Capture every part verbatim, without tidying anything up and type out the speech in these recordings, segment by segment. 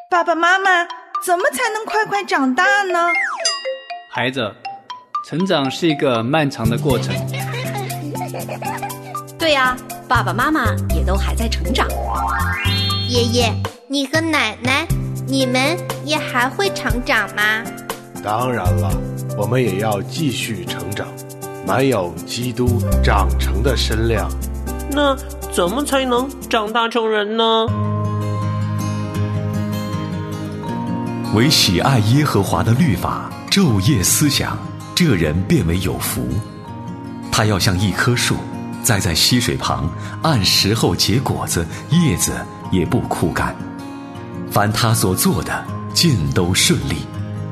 爸爸妈妈，怎么才能快快长大呢？ 孩子，成长是一个漫长的过程。 对呀，爸爸妈妈也都还在成长。 爷爷，你和奶奶，你们也还会成长吗？ 当然了，我们也要继续成长，满有基督长成的身量。 那怎么才能长大成人呢？ 唯喜爱耶和华的律法，昼夜思想，这人便为有福。他要像一棵树，栽在溪水旁，按时候结果子，叶子也不枯干。凡他所做的，尽都顺利。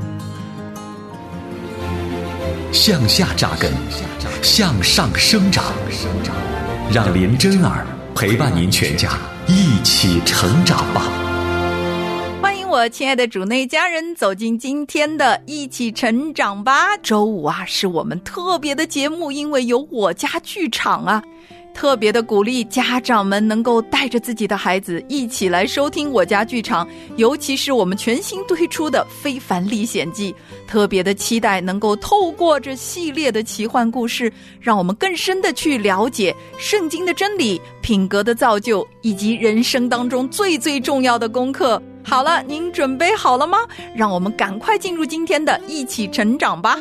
向下扎根，向上生长，让林真儿陪伴您全家一起成长吧。 欢迎我亲爱的主内家人走进今天的一起成长吧。周五啊，是我们特别的节目，因为有我家剧场啊，特别的鼓励家长们能够带着自己的孩子一起来收听我家剧场，尤其是我们全新推出的《非凡历险记》，特别的期待能够透过这系列的奇幻故事，让我们更深的去了解圣经的真理、品格的造就，以及人生当中最最重要的功课。好了，您准备好了吗？让我们赶快进入今天的一起成长吧。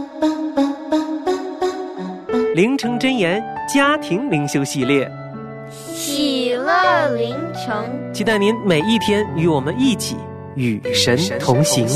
灵城真言家庭灵修系列， 喜乐灵城， 期待您每一天与我们一起与神同行。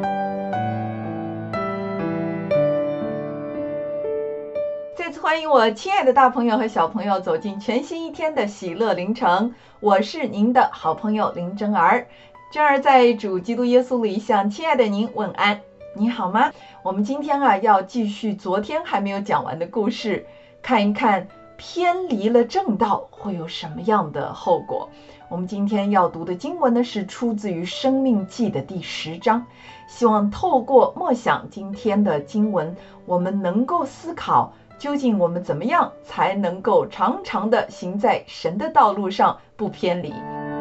再次欢迎我亲爱的大朋友和小朋友走进全新一天的喜乐灵城，我是您的好朋友林真儿。真儿在主基督耶稣里向亲爱的您问安，你好吗？我们今天啊要继续昨天还没有讲完的故事，看一看偏离了正道会有什么样的后果。我们今天要读的经文呢是出自于生命记的第十章，希望透过默想今天的经文，我们能够思考究竟我们怎么样才能够常常的行在神的道路上，不偏离。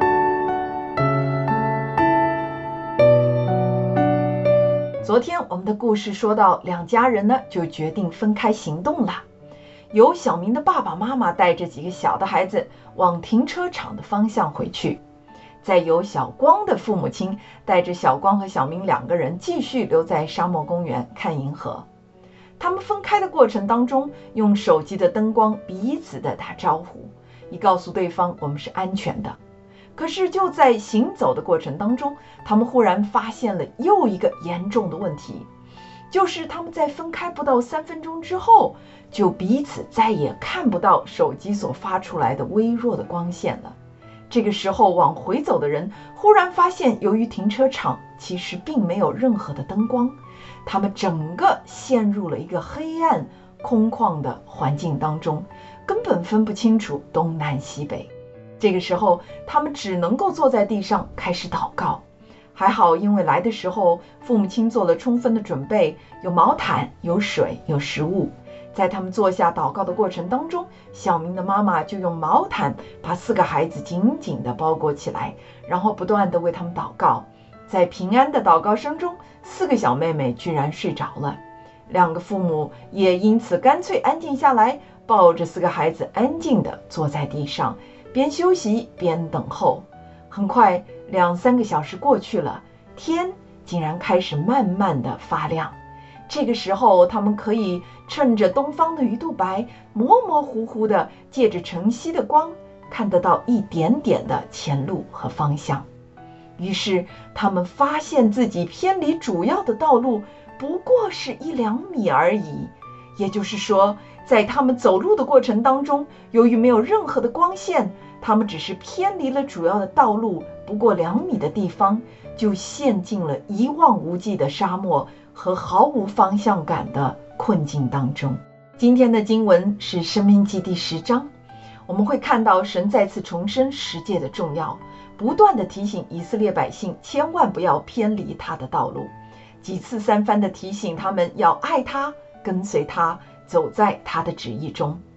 昨天我们的故事说到，两家人呢就决定分开行动了。由小明的爸爸妈妈带着几个小的孩子往停车场的方向回去，再由小光的父母亲带着小光和小明两个人继续留在沙漠公园看银河。他们分开的过程当中，用手机的灯光彼此的打招呼，以告诉对方我们是安全的。可是就在行走的过程当中，他们忽然发现了又一个严重的问题，就是他们在分开不到三分钟之后，就彼此再也看不到手机所发出来的微弱的光线了。这个时候往回走的人忽然发现，由于停车场其实并没有任何的灯光，他们整个陷入了一个黑暗空旷的环境当中，根本分不清楚东南西北。这个时候他们只能够坐在地上开始祷告。还好因为来的时候父母亲做了充分的准备，有毛毯，有水，有食物。在他们坐下祷告的过程当中，小明的妈妈就用毛毯把四个孩子紧紧地包裹起来，然后不断地为他们祷告。在平安的祷告声中，四个小妹妹居然睡着了。两个父母也因此干脆安静下来，抱着四个孩子安静地坐在地上，边休息边等候。很快两三个小时过去了，天竟然开始慢慢的发亮。这个时候他们可以趁着东方的鱼肚白，模模糊糊的借着晨曦的光，看得到一点点的前路和方向。于是他们发现自己偏离主要的道路不过是一两米而已，也就是说在他们走路的过程当中，由于没有任何的光线，他们只是偏离了主要的道路不过两米的地方，就陷进了一望无际的沙漠和毫无方向感的困境当中。今天的经文是申命记第十章，我们会看到神再次重申十诫的重要，不断地提醒以色列百姓千万不要偏离他的道路，几次三番地提醒他们要爱他，跟随他，走在他的旨意中。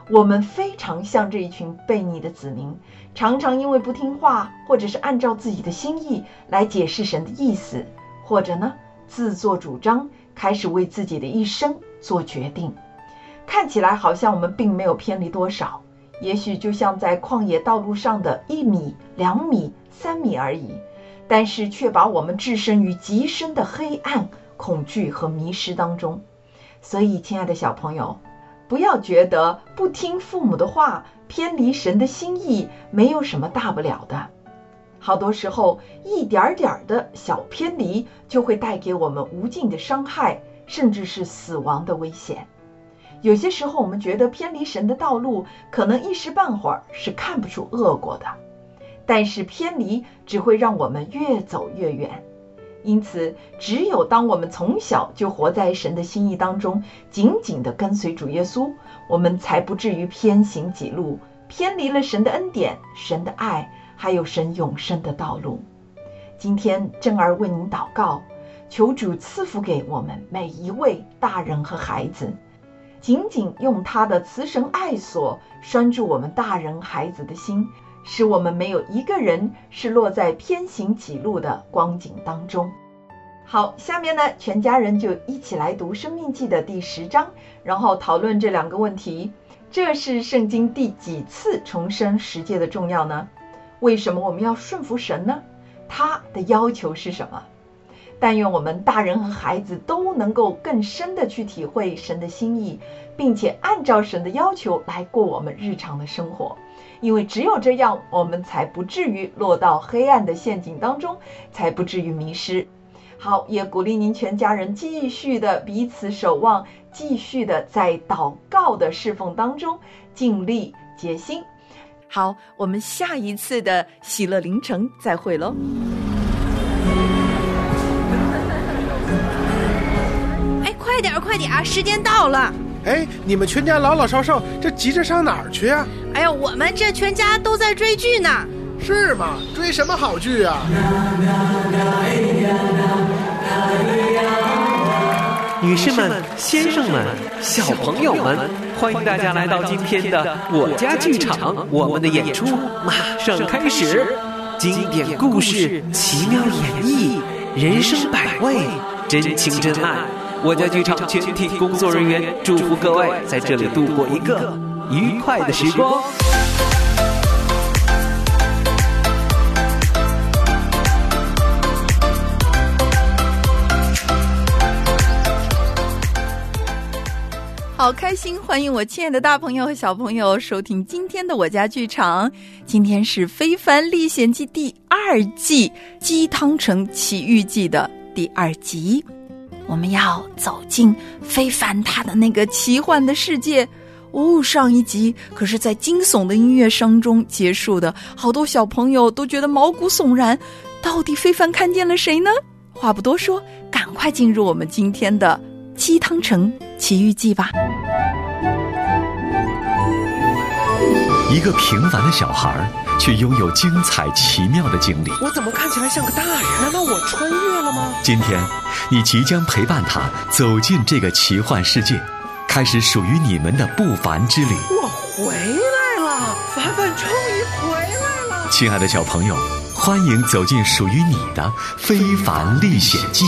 我们非常像这一群悖逆的子民，常常因为不听话，或者是按照自己的心意来解释神的意思，或者呢自作主张，开始为自己的一生做决定。看起来好像我们并没有偏离多少，也许就像在旷野道路上的一米、两米、三米而已，但是却把我们置身于极深的黑暗、恐惧和迷失当中。所以亲爱的小朋友，不要觉得不听父母的话，偏离神的心意没有什么大不了的。好多时候一点点的小偏离就会带给我们无尽的伤害，甚至是死亡的危险。有些时候我们觉得偏离神的道路可能一时半会儿是看不出恶果的，但是偏离只会让我们越走越远。因此只有当我们从小就活在神的心意当中，紧紧地跟随主耶稣，我们才不至于偏行己路，偏离了神的恩典、神的爱，还有神永生的道路。今天珍儿为您祷告，求主赐福给我们每一位大人和孩子，紧紧用他的慈神爱锁拴住我们大人孩子的心，使我们没有一个人是落在偏行己路的光景当中。好，下面呢，全家人就一起来读《生命记》的第十章，然后讨论这两个问题。这是圣经第几次重申十诫的重要呢？为什么我们要顺服神呢？他的要求是什么？但愿我们大人和孩子都能够更深的去体会神的心意，并且按照神的要求来过我们日常的生活。因为只有这样，我们才不至于落到黑暗的陷阱当中，才不至于迷失。好，也鼓励您全家人继续的彼此守望，继续的在祷告的侍奉当中尽力竭心。好，我们下一次的喜乐凌晨再会咯。 哎，快点快点，时间到了。 哎，你们全家老老少少这急着上哪儿去啊？ 哎呀，我们这全家都在追剧呢。 是吗？追什么好剧啊？ 女士们、先生们、小朋友们，欢迎大家来到今天的我家剧场，我们的演出马上开始。经典故事，奇妙演绎，人生百味，真情真爱。我家剧场全体工作人员祝福各位在这里度过一个愉快的时光。 好开心，欢迎我亲爱的大朋友和小朋友收听今天的我家剧场。今天是《非凡历险记》第二季鸡汤城奇遇记的第二集，我们要走进非凡他的那个奇幻的世界。哦，上一集可是在惊悚的音乐声中结束的，好多小朋友都觉得毛骨悚然。到底非凡看见了谁呢？话不多说，赶快进入我们今天的鸡汤城奇遇记吧。 一个平凡的小孩，却拥有精彩奇妙的经历。 我怎么看起来像个大人？难道我穿越了吗？ 今天，你即将陪伴他走进这个奇幻世界，开始属于你们的不凡之旅。 我回来了，凡凡终于回来了。 亲爱的小朋友，欢迎走进属于你的非凡历险记。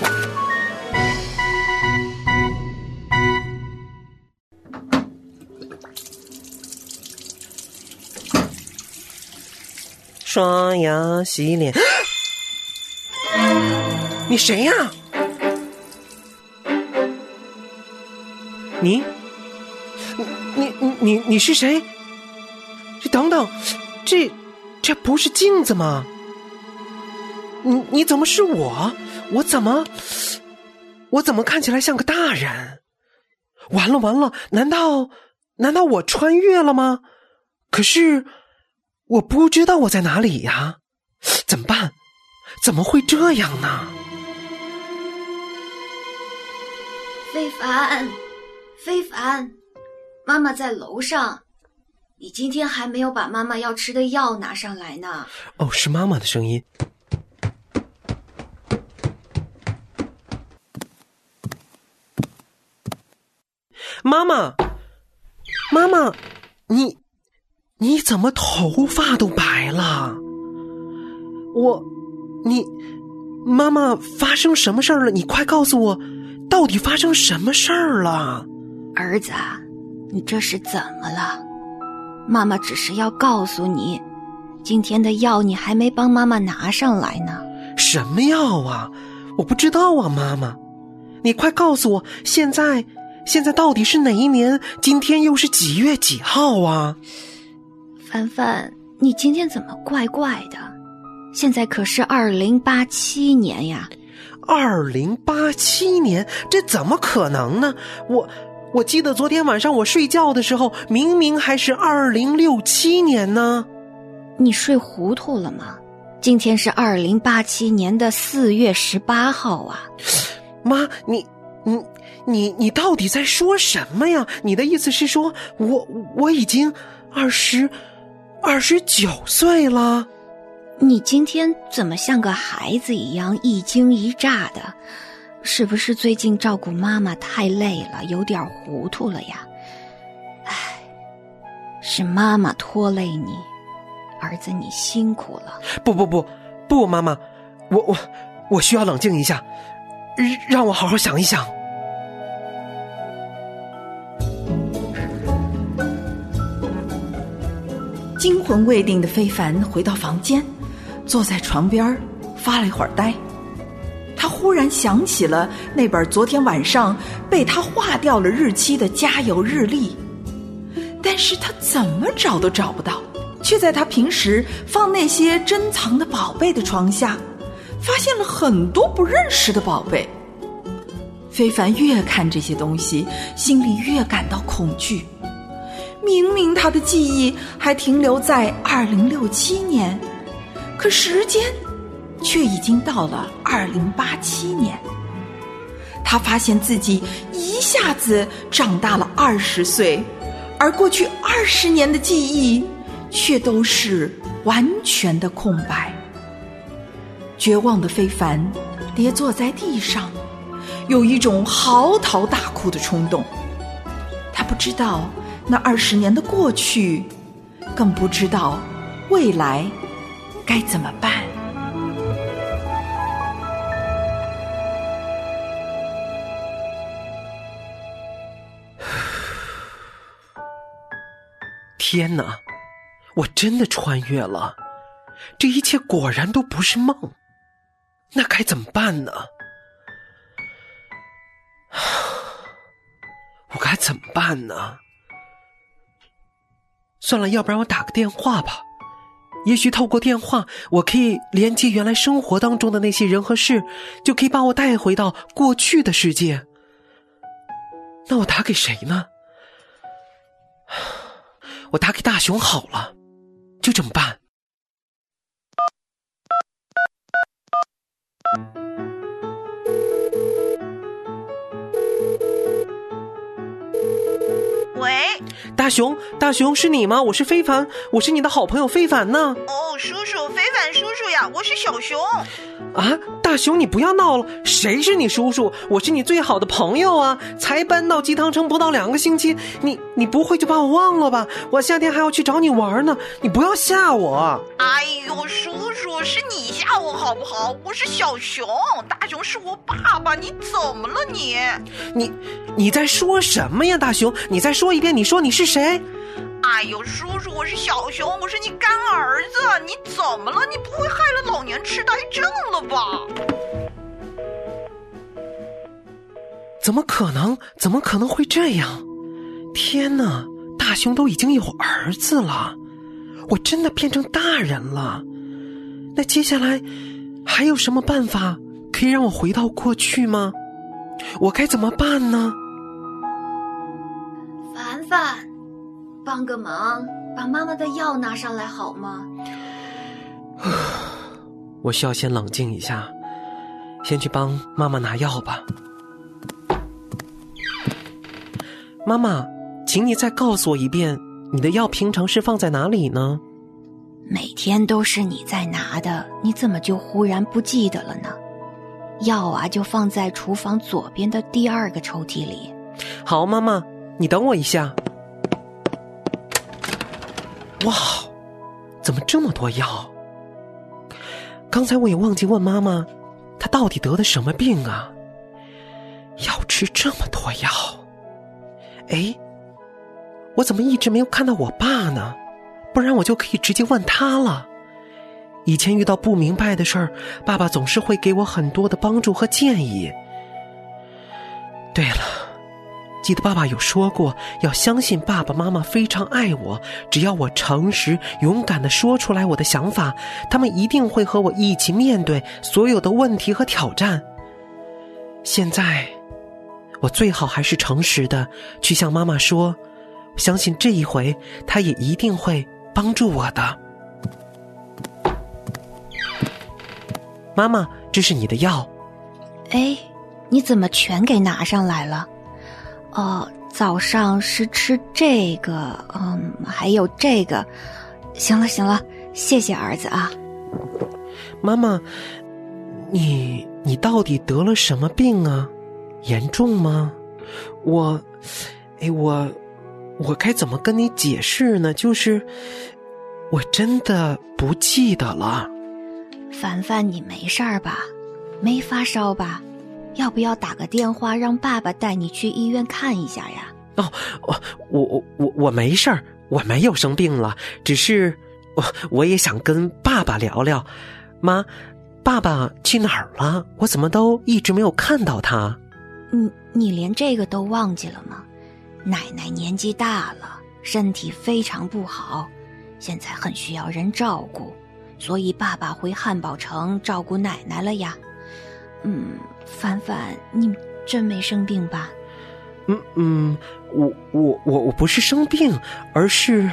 刷牙洗脸。 你谁呀？ 你你你你你是谁？ 这等等，这这不是镜子吗？你你怎么是我？我怎么我怎么看起来像个大人？完了完了，难道难道我穿越了吗？可是我不知道我在哪里呀，怎么办？怎么会这样呢？ 非凡，非凡，妈妈在楼上，你今天还没有把妈妈要吃的药拿上来呢。 哦，是妈妈的声音。 妈妈， 妈妈，你你怎么头发都白了？我，你，妈妈，发生什么事儿了？你快告诉我，到底发生什么事儿了？ 儿子，你这是怎么了？妈妈只是要告诉你，今天的药你还没帮妈妈拿上来呢。 什么药啊？我不知道啊，妈妈，你快告诉我，现在现在到底是哪一年？今天又是几月几号啊？ 凡凡，你今天怎么怪怪的？现在可是二零八七年呀。 二零八七年？这怎么可能呢？我我记得昨天晚上我睡觉的时候，明明还是二零六七年呢。 你睡糊涂了吗？今天是二零八七年的四月十八号啊。 妈，你你你你到底在说什么呀？你的意思是说我我已经二十二十九岁了？ 你今天怎么像个孩子一样一惊一乍的？是不是最近照顾妈妈太累了，有点糊涂了呀？唉，是妈妈拖累你，儿子你辛苦了。 不不不不，妈妈，我我我需要冷静一下，让我好好想一想。 惊魂未定的非凡回到房间，坐在床边发了一会儿呆。他忽然想起了那本昨天晚上被他划掉了日期的加油日历，但是他怎么找都找不到，却在他平时放那些珍藏的宝贝的床下发现了很多不认识的宝贝。非凡越看这些东西，心里越感到恐惧。明明他的记忆还停留在二零六七年，可时间却已经到了二零八七年。他发现自己一下子长大了二十岁，而过去二十年的记忆却都是完全的空白。绝望的非凡跌坐在地上，有一种嚎啕大哭的冲动。他不知道那二十年的过去，更不知道未来该怎么办。 天哪，我真的穿越了，这一切果然都不是梦，那该怎么办呢？我该怎么办呢？算了，要不然我打个电话吧，也许透过电话我可以连接原来生活当中的那些人和事，就可以把我带回到过去的世界。那我打给谁呢？我打给大雄好了，就这么办。 喂， 大雄，大雄是你吗？我是非凡，我是你的好朋友非凡呢。 哦，叔叔，非凡叔叔呀，我是小熊。 啊，大雄你不要闹了，谁是你叔叔？我是你最好的朋友啊，才搬到鸡汤城不到两个星期，你你不会就把我忘了吧？我夏天还要去找你玩呢，你不要吓我。 哎呦，叔叔，是你吓我好不好？我是小熊，大雄是我爸爸，你怎么了你？ 你你在说什么呀，大雄？你再说一遍，你说你是谁？ 哎呦，叔叔，我是小熊，我是你干儿子，你怎么了？你不会害了老年痴呆症了吧？ 怎么可能？怎么可能会这样？天哪，大雄都已经有儿子了，我真的变成大人了。那接下来还有什么办法可以让我回到过去吗？我该怎么办呢？ 凡凡，帮个忙，把妈妈的药拿上来好吗？ 我需要先冷静一下，先去帮妈妈拿药吧。妈妈，请你再告诉我一遍，你的药平常是放在哪里呢？ 每天都是你在拿的，你怎么就忽然不记得了呢？药啊，就放在厨房左边的第二个抽屉里。 好，妈妈，你等我一下。 哇，怎么这么多药？刚才我也忘记问妈妈，她到底得的什么病啊？要吃这么多药。哎，我怎么一直没有看到我爸呢？不然我就可以直接问他了。以前遇到不明白的事儿，爸爸总是会给我很多的帮助和建议。对了，记得爸爸有说过，要相信爸爸妈妈非常爱我，只要我诚实勇敢地说出来我的想法，他们一定会和我一起面对所有的问题和挑战。现在我最好还是诚实的去向妈妈说，相信这一回她也一定会帮助我的。妈妈，这是你的药。 哎，你怎么全给拿上来了？哦，早上是吃这个，嗯，还有这个。行了行了，谢谢儿子啊。 妈妈，你你到底得了什么病啊？严重吗？我，哎，我我该怎么跟你解释呢？就是我真的不记得了。 凡凡，你没事儿吧？没发烧吧？要不要打个电话让爸爸带你去医院看一下呀？ 哦，我我我我没事儿，我没有生病了，只是我我也想跟爸爸聊聊。妈，爸爸去哪儿了？我怎么都一直没有看到他？ 你你连这个都忘记了吗？奶奶年纪大了，身体非常不好，现在很需要人照顾，所以爸爸回汉堡城照顾奶奶了呀。嗯，凡凡，你真没生病吧？ 嗯嗯，我我我我不是生病，而是，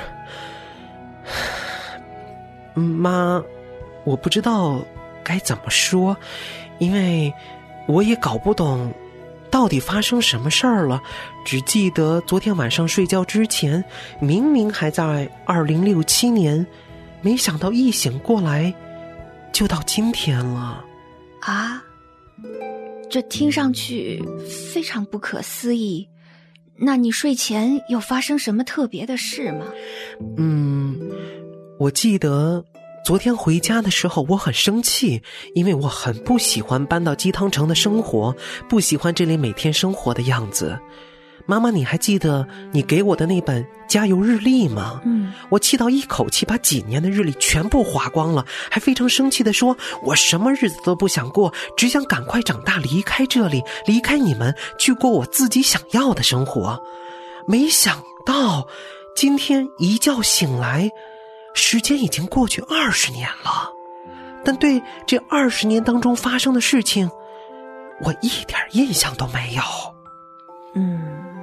嗯，妈，我不知道该怎么说，因为我也搞不懂到底发生什么事儿了，只记得昨天晚上睡觉之前，明明还在二零六七年，没想到一醒过来，就到今天了。 啊？这听上去非常不可思议。那你睡前有发生什么特别的事吗？ 嗯，我记得昨天回家的时候我很生气，因为我很不喜欢搬到鸡汤城的生活，不喜欢这里每天生活的样子。妈妈，你还记得你给我的那本加油日历吗？ 嗯， 我气到一口气把几年的日历全部划光了，还非常生气地说，我什么日子都不想过，只想赶快长大，离开这里，离开你们，去过我自己想要的生活。没想到今天一觉醒来，时间已经过去二十年了，但对这二十年当中发生的事情，我一点印象都没有。 嗯，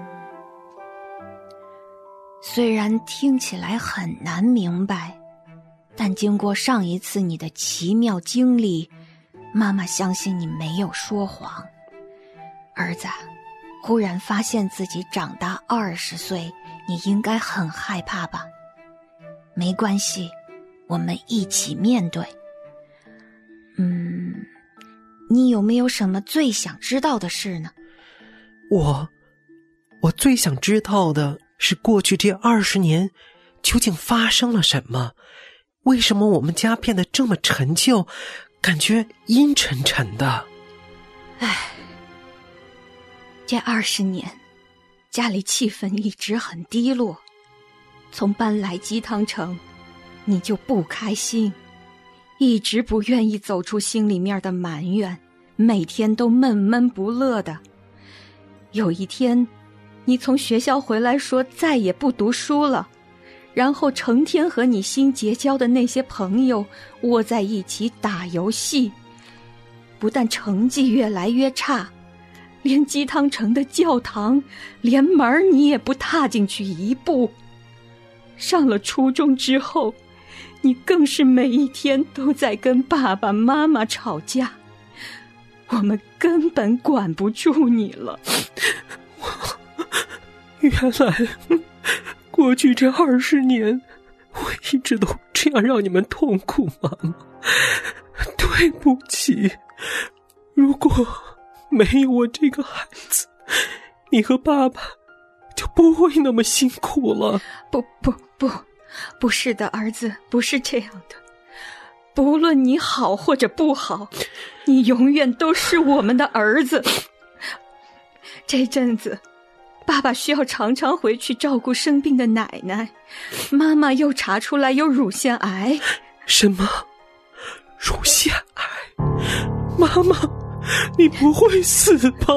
虽然听起来很难明白，但经过上一次你的奇妙经历，妈妈相信你没有说谎。儿子，忽然发现自己长大二十岁，你应该很害怕吧？没关系，我们一起面对。嗯，你有没有什么最想知道的事呢？ 我我最想知道的是过去这二十年究竟发生了什么？为什么我们家变得这么陈旧，感觉阴沉沉的？ 唉，这二十年家里气氛一直很低落，从搬来鸡汤城你就不开心，一直不愿意走出心里面的埋怨，每天都闷闷不乐的。有一天你从学校回来说再也不读书了，然后成天和你新结交的那些朋友窝在一起打游戏，不但成绩越来越差，连鸡汤城的教堂连门你也不踏进去一步。上了初中之后，你更是每一天都在跟爸爸妈妈吵架，我们根本管不住你了。 原来过去这二十年我一直都这样让你们痛苦，妈妈，对不起。如果没有我这个孩子，你和爸爸就不会那么辛苦了。 不不不， 不是的，儿子，不是这样的。不论你好或者不好，你永远都是我们的儿子。这阵子爸爸需要常常回去照顾生病的奶奶，妈妈又查出来有乳腺癌。 什么？乳腺癌？妈妈，你不会死吧？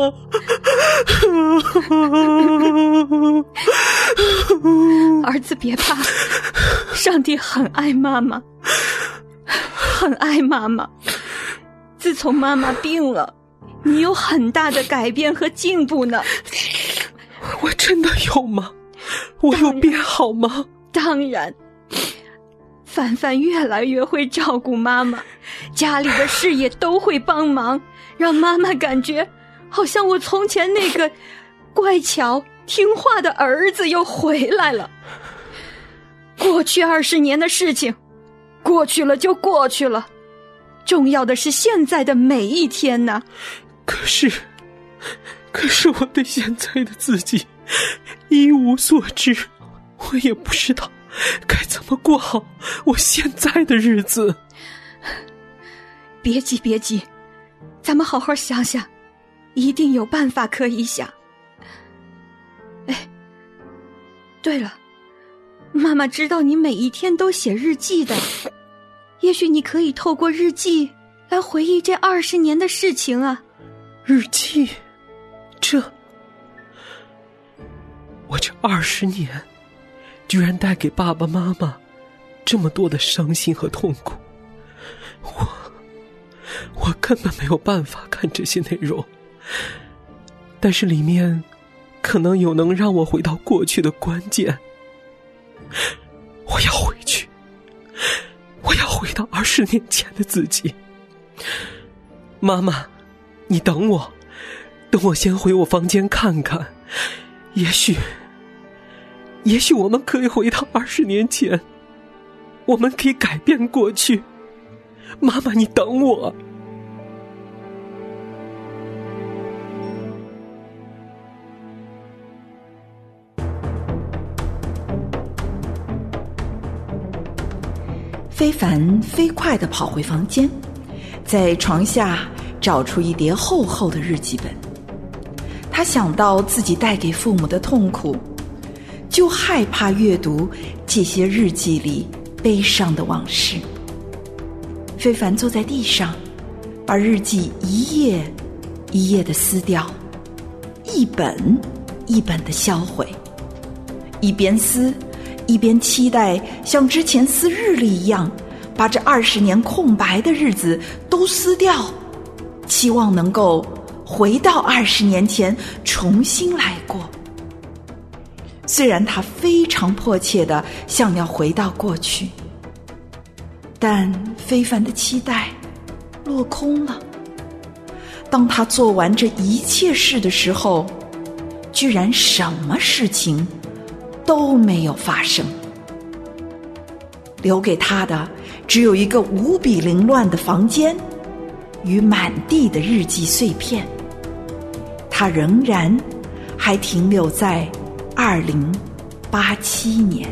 儿子别怕，上帝很爱妈妈，很爱妈妈。自从妈妈病了，你有很大的改变和进步呢。 我真的有吗？我有变好吗？ 当然，凡凡越来越会照顾妈妈，家里的事也都会帮忙，让妈妈感觉好像我从前那个乖巧听话的儿子又回来了。过去二十年的事情，过去了就过去了，重要的是现在的每一天呢。 可是，可是我对现在的自己一无所知，我也不知道该怎么过好我现在的日子。 别急别急，咱们好好想想，一定有办法可以想。哎，对了，妈妈知道你每一天都写日记的，也许你可以透过日记来回忆这二十年的事情啊。 日记？这……我这二十年居然带给爸爸妈妈这么多的伤心和痛苦，我我根本没有办法看这些内容，但是里面可能有能让我回到过去的关键。我要回去，我要回到二十年前的自己。妈妈，你等我，等我先回我房间看看，也许也许我们可以回到二十年前，我们可以改变过去。妈妈，你等我。 非凡飞快地跑回房间，在床下找出一叠厚厚的日记本。他想到自己带给父母的痛苦，就害怕阅读这些日记里悲伤的往事。非凡坐在地上，把日记一页一页地撕掉，一本一本地销毁，一边撕一边期待像之前撕日历一样，把这二十年空白的日子都撕掉，期望能够回到二十年前重新来过。虽然他非常迫切地想要回到过去，但非凡的期待落空了。当他做完这一切事的时候，居然什么事情都没有发生。留给他的只有一个无比凌乱的房间与满地的日记碎片。他仍然还停留在二零八七年。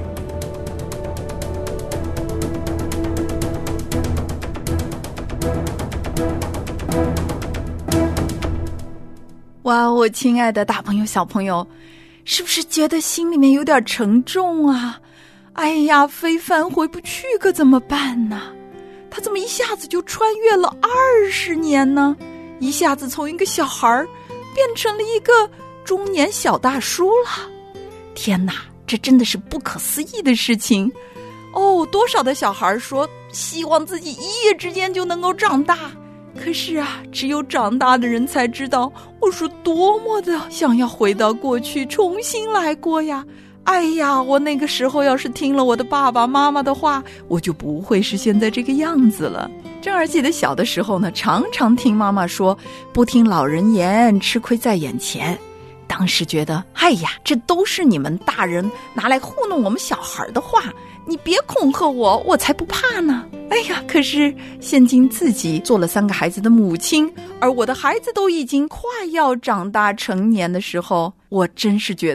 哇，我亲爱的大朋友小朋友，是不是觉得心里面有点沉重啊？哎呀，非凡回不去可怎么办呢？他怎么一下子就穿越了二十年呢？一下子从一个小孩变成了一个中年小大叔了。天哪，这真的是不可思议的事情哦！多少的小孩说希望自己一夜之间就能够长大，可是啊，只有长大的人才知道我是多么的想要回到过去重新来过呀。哎呀，我那个时候要是听了我的爸爸妈妈的话，我就不会是现在这个样子了。正儿记得小的时候呢，常常听妈妈说不听老人言，吃亏在眼前。当时觉得，哎呀，这都是你们大人拿来糊弄我们小孩的话，你别恐吓我，我才不怕呢。哎呀，可是现今自己做了三个孩子的母亲，而我的孩子都已经快要长大成年的时候，我真是觉得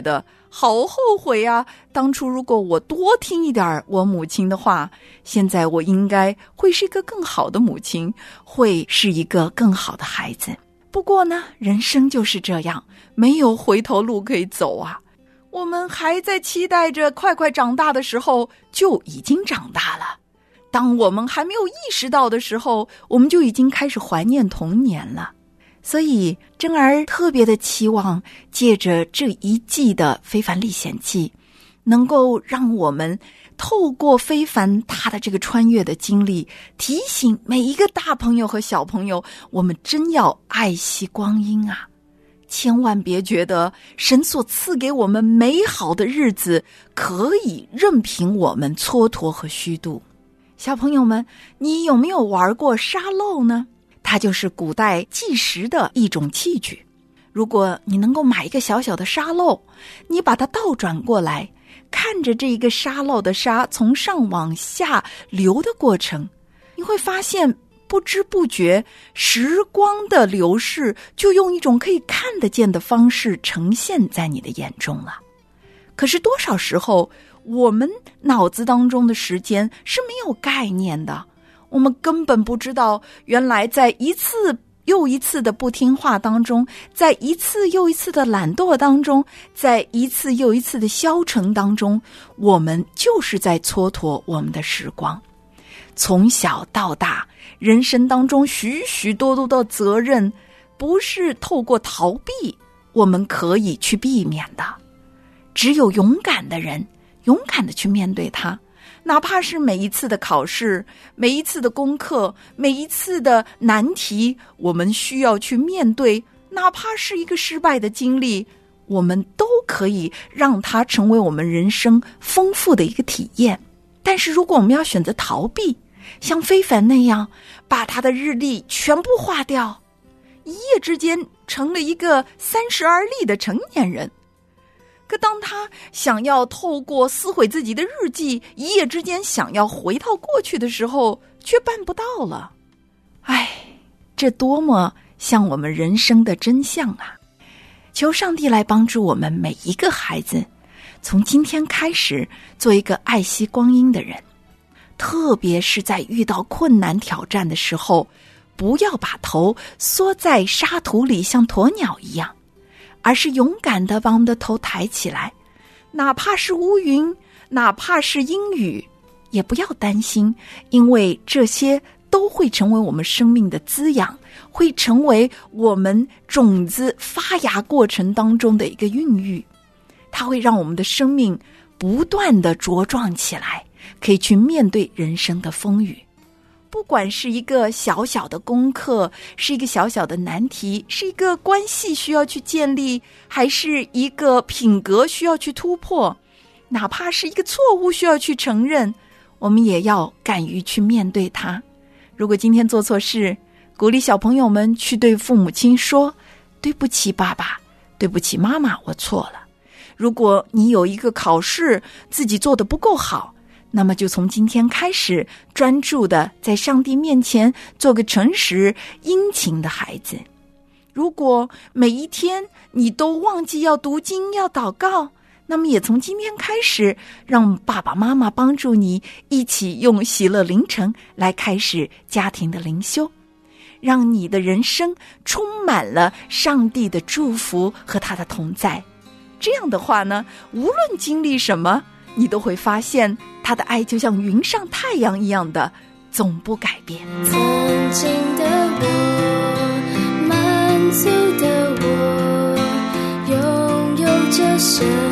好后悔啊！当初如果我多听一点我母亲的话，现在我应该会是一个更好的母亲，会是一个更好的孩子。不过呢，人生就是这样，没有回头路可以走啊。我们还在期待着快快长大的时候，就已经长大了。当我们还没有意识到的时候，我们就已经开始怀念童年了。所以珍儿特别的期望借着这一季的非凡历险记，能够让我们透过非凡他的这个穿越的经历，提醒每一个大朋友和小朋友，我们真要爱惜光阴啊！千万别觉得神所赐给我们美好的日子可以任凭我们蹉跎和虚度。小朋友们，你有没有玩过沙漏呢？它就是古代计时的一种器具。如果你能够买一个小小的沙漏，你把它倒转过来，看着这一个沙漏的沙从上往下流的过程，你会发现不知不觉时光的流逝就用一种可以看得见的方式呈现在你的眼中了。可是多少时候我们脑子当中的时间是没有概念的，我们根本不知道原来在一次又一次的不听话当中，在一次又一次的懒惰当中，在一次又一次的消沉当中，我们就是在蹉跎我们的时光。从小到大，人生当中许许多多的责任不是透过逃避我们可以去避免的，只有勇敢的人勇敢的去面对它。哪怕是每一次的考试，每一次的功课，每一次的难题，我们需要去面对，哪怕是一个失败的经历，我们都可以让它成为我们人生丰富的一个体验。但是如果我们要选择逃避，像非凡那样把他的日历全部划掉，一夜之间成了一个三十而立的成年人。可当他想要透过撕毁自己的日记，一夜之间想要回到过去的时候，却办不到了。唉，这多么像我们人生的真相啊！求上帝来帮助我们每一个孩子，从今天开始做一个爱惜光阴的人，特别是在遇到困难挑战的时候，不要把头缩在沙土里像鸵鸟一样，而是勇敢地把我们的头抬起来，哪怕是乌云，哪怕是阴雨，也不要担心，因为这些都会成为我们生命的滋养，会成为我们种子发芽过程当中的一个孕育，它会让我们的生命不断地茁壮起来，可以去面对人生的风雨。不管是一个小小的功课，是一个小小的难题，是一个关系需要去建立，还是一个品格需要去突破，哪怕是一个错误需要去承认，我们也要敢于去面对它。如果今天做错事，鼓励小朋友们去对父母亲说，对不起爸爸，对不起妈妈，我错了。如果你有一个考试自己做得不够好，那么就从今天开始专注的在上帝面前做个诚实殷勤的孩子。如果每一天你都忘记要读经要祷告，那么也从今天开始让爸爸妈妈帮助你一起用喜乐凌晨来开始家庭的灵修，让你的人生充满了上帝的祝福和他的同在。这样的话呢，无论经历什么，你都会发现他的爱就像云上太阳一样的总不改变。 曾经的我，满足的我，拥有着神